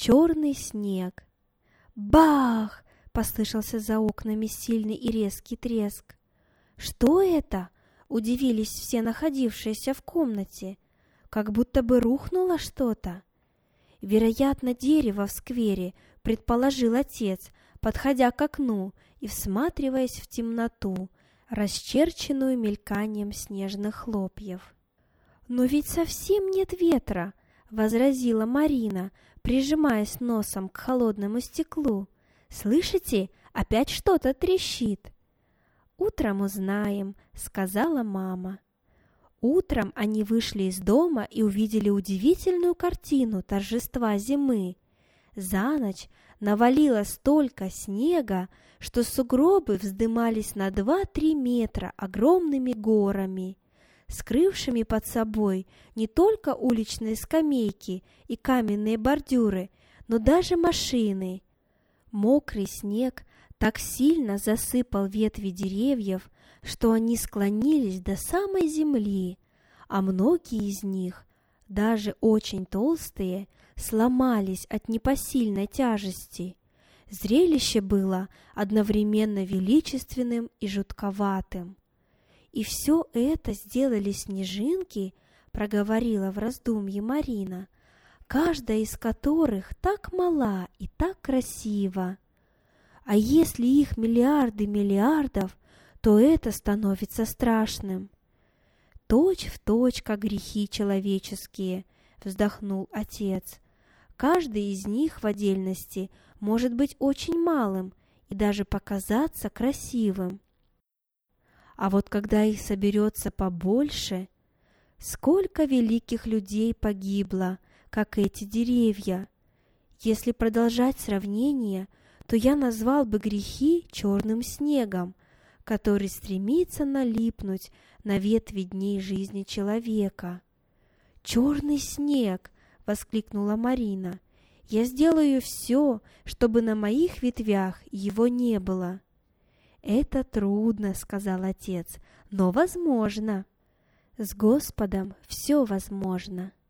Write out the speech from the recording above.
черный снег. Бах! Послышался за окнами сильный и резкий треск. Что это? Удивились все находившиеся в комнате. Как будто бы рухнуло что-то. Вероятно, дерево в сквере, предположил отец, подходя к окну и всматриваясь в темноту, расчерченную мельканием снежных хлопьев. «Но ведь совсем нет ветра», — возразила Марина, прижимаясь носом к холодному стеклу. «Слышите, опять что-то трещит». «Утром узнаем», — сказала мама. Утром они вышли из дома и увидели удивительную картину торжества зимы. За ночь навалило столько снега, что сугробы вздымались на 2-3 метра огромными горами, скрывшими под собой не только уличные скамейки и каменные бордюры, но даже машины. Мокрый снег так сильно засыпал ветви деревьев, что они склонились до самой земли, а многие из них, даже очень толстые, сломались от непосильной тяжести. Зрелище было одновременно величественным и жутковатым. «И все это сделали снежинки», — проговорила в раздумье Марина, «каждая из которых так мала и так красива. А если их миллиарды миллиардов, то это становится страшным». «Точь в точь, как грехи человеческие», — вздохнул отец. «Каждый из них в отдельности может быть очень малым и даже показаться красивым. А вот когда их соберется побольше, сколько великих людей погибло, как эти деревья. Если продолжать сравнение, то я назвал бы грехи черным снегом, который стремится налипнуть на ветви дней жизни человека». «Черный снег!» — воскликнула Марина. «Я сделаю все, чтобы на моих ветвях его не было». «Это трудно», — сказал отец, — «но возможно». «С Господом все возможно».